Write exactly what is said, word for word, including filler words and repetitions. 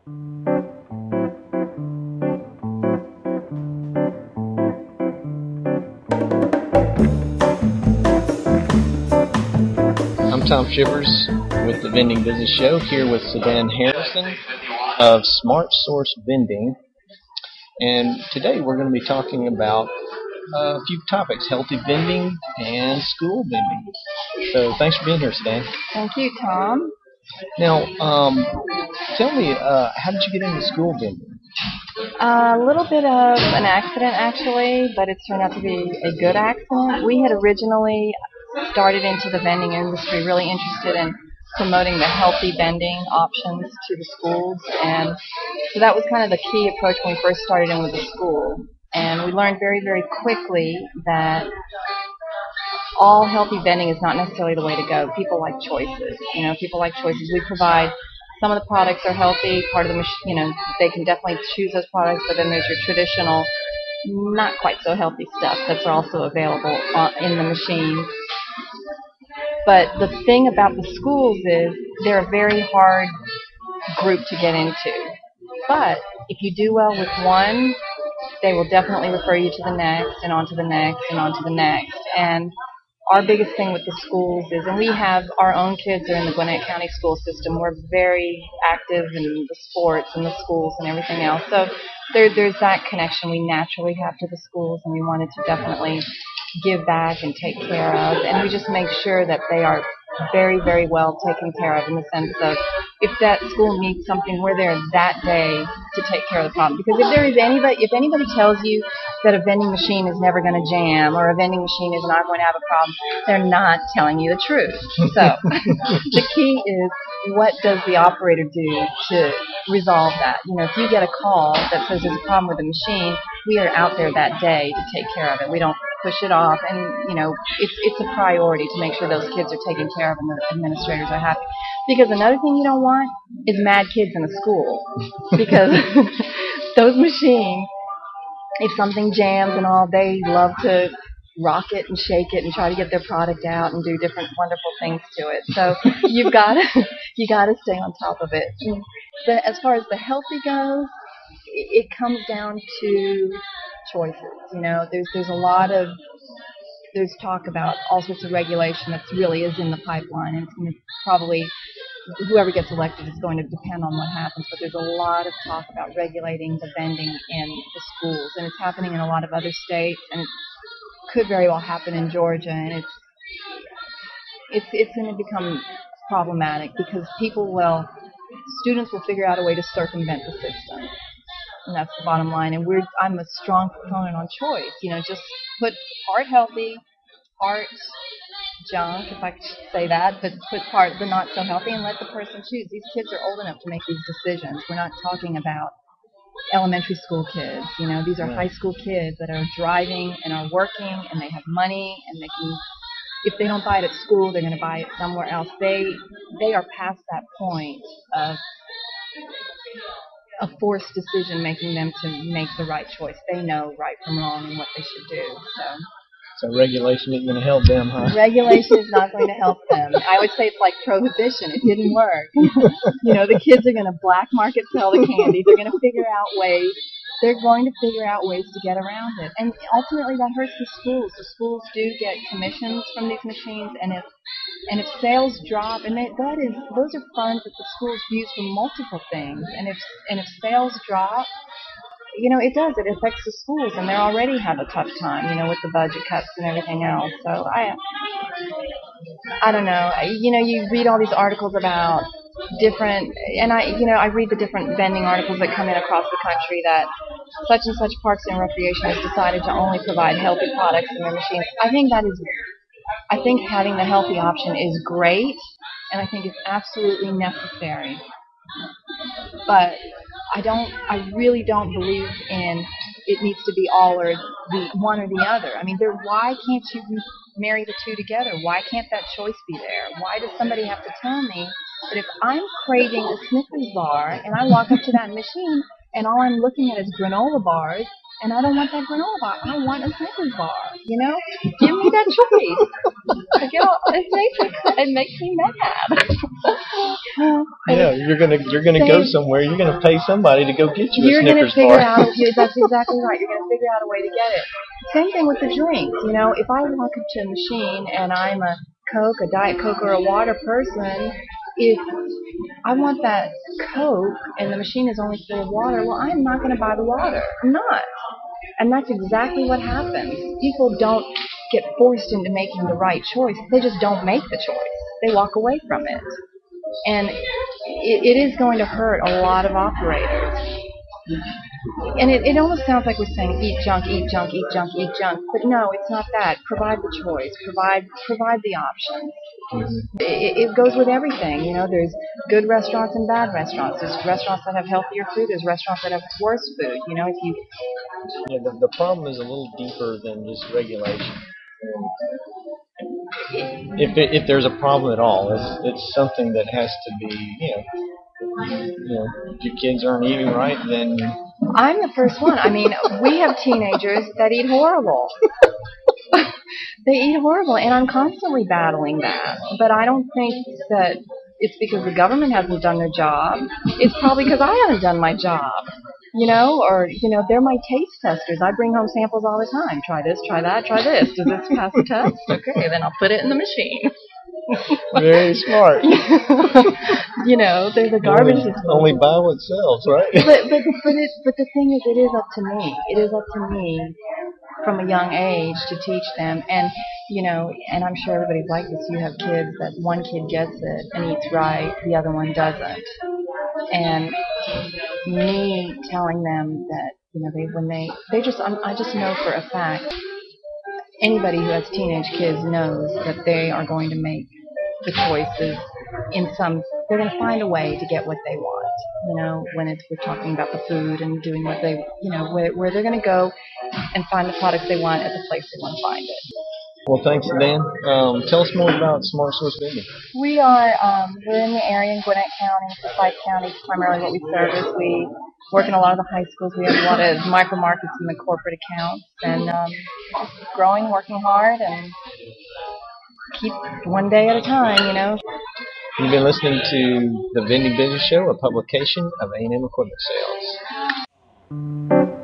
I'm Tom Shivers with the Vending Business Show, here with Sedan Harrison of Smart Source Vending. And today we're going to be talking about a few topics: healthy vending and school vending. So thanks for being here, Sedan. Thank you, Tom. Now, um, tell me, uh, how did you get into school vending? A little bit of an accident, actually, but it turned out to be a good accident. We had originally started into the vending industry really interested in promoting the healthy vending options to the schools, and so that was kind of the key approach when we first started in with the school. And we learned very, very quickly that all healthy vending is not necessarily the way to go. People like choices. You know, people like choices. We provide some of the products are healthy. Part of the mach- you know, they can definitely choose those products, but then there's your traditional, not quite so healthy stuff that's also available on, in the machines. But the thing about the schools is they're a very hard group to get into. But if you do well with one, they will definitely refer you to the next and on to the next and on to the next. And our biggest thing with the schools is, and we have our own kids are in the Gwinnett County school system. We're very active in the sports and the schools and everything else. So there, there's that connection we naturally have to the schools, and we wanted to definitely give back and take care of. And we just make sure that they are very, very well taken care of in the sense of if that school needs something, we're there that day to take care of the problem. Because if there is anybody, if anybody tells you that a vending machine is never going to jam or a vending machine is not going to have a problem, they're not telling you the truth. So the key is, what does the operator do to resolve that? You know, if you get a call that says there's a problem with the machine, we are out there that day to take care of it. We don't push it off, and you know, it's it's a priority to make sure those kids are taken care of and the administrators are happy. Because another thing you don't want is mad kids in a school, because those machines, if something jams and all, they love to rock it and shake it and try to get their product out and do different wonderful things to it. So you've got to you got to stay on top of it. But as far as the healthy goes, it comes down to choices. You know, there's there's a lot of there's talk about all sorts of regulation that really is in the pipeline, and it's going to probably, whoever gets elected is going to depend on what happens. But there's a lot of talk about regulating the vending in the schools, and it's happening in a lot of other states, and it could very well happen in Georgia. And it's it's it's going to become problematic because people will students will figure out a way to circumvent the system. And that's the bottom line. And we're I'm a strong proponent on choice. You know, just put part healthy, part junk, if I could say that, but put part the not so healthy and let the person choose. These kids are old enough to make these decisions. We're not talking about elementary school kids. You know, these are Right. high school kids that are driving and are working and they have money and they can. If they don't buy it at school, they're going to buy it somewhere else. They they are past that point of a forced decision making them to make the right choice. They know right from wrong and what they should do. So So regulation isn't going to help them, huh? regulation is not going to help them. I would say it's like prohibition. It didn't work. You know, the kids are going to black market sell the candy. They're going to figure out ways. They're going to figure out ways to get around it. And ultimately that hurts the schools. The schools do get commissions from these machines, and if and if sales drop, and they, that is those are funds that the schools use for multiple things. And if and if sales drop, you know, it does. It affects the schools, and they already have a tough time, you know, with the budget cuts and everything else. So I I don't know. You know, you read all these articles about different, and I, you know, I read the different vending articles that come in across the country that such and such Parks and Recreation has decided to only provide healthy products in their machines. I think that is, I think having the healthy option is great, and I think it's absolutely necessary. But I don't, I really don't believe in it needs to be all or the one or the other. I mean, there. Why can't you marry the two together? Why can't that choice be there? Why does somebody have to tell me that if I'm craving a Snickers bar and I walk up to that machine and all I'm looking at is granola bars, and I don't want that granola bar. I want a Snickers bar. You know, give me that choice. Like, you know, it makes me, it makes me mad. Yeah, you're gonna you're gonna go somewhere. You're gonna pay somebody to go get you you're a Snickers gonna figure bar. out. Yeah, that's exactly right. You're gonna figure out a way to get it. Same thing with the drinks. You know, if I walk up to a machine and I'm a Coke, a Diet Coke, or a water person, if I want that Coke and the machine is only full of water, well, I'm not going to buy the water. I'm not. And that's exactly what happens. People don't get forced into making the right choice. They just don't make the choice. They walk away from it. And it, it is going to hurt a lot of operators. And it, it almost sounds like we're saying eat junk, eat junk, eat junk, eat junk. But no, it's not that. Provide the choice. Provide provide the options. Mm-hmm. It, it goes with everything. You know, there's good restaurants and bad restaurants. There's restaurants that have healthier food. There's restaurants that have worse food. You know, if you... Yeah, the, the problem is a little deeper than just regulation. If it, if there's a problem at all, it's it's something that has to be, you know, you know, if your kids aren't eating right, then... I'm the first one. I mean, we have teenagers that eat horrible. They eat horrible, and I'm constantly battling that. But I don't think that it's because the government hasn't done their job. It's probably because I haven't done my job. You know, or, you know, they're my taste testers. I bring home samples all the time. Try this, try that, try this. Does this pass the test? Okay, then I'll put it in the machine. Very smart. You know, they're the garbage. Only, only buy what sells, right? But but but it but the thing is, it is up to me. It is up to me from a young age to teach them. And you know, and I'm sure everybody's like this. You have kids that one kid gets it and eats right, the other one doesn't. And me telling them that, you know, they when they they just I'm, I just know for a fact. Anybody who has teenage kids knows that they are going to make the choices in some, they're going to find a way to get what they want, you know, when it's, we're talking about the food and doing what they, you know, where, where they're going to go and find the products they want at the place they want to find it. Well, thanks, Dan. Um, tell us more about Smart Source Vending. We are, um, we're in the area in Gwinnett County, Forsyth County, primarily what we service. We work in a lot of the high schools. We have a lot of micro markets and the corporate accounts, and um, just growing, working hard, and keep one day at a time, you know. You've been listening to the Vending Business Show, a publication of A and M Equipment Sales.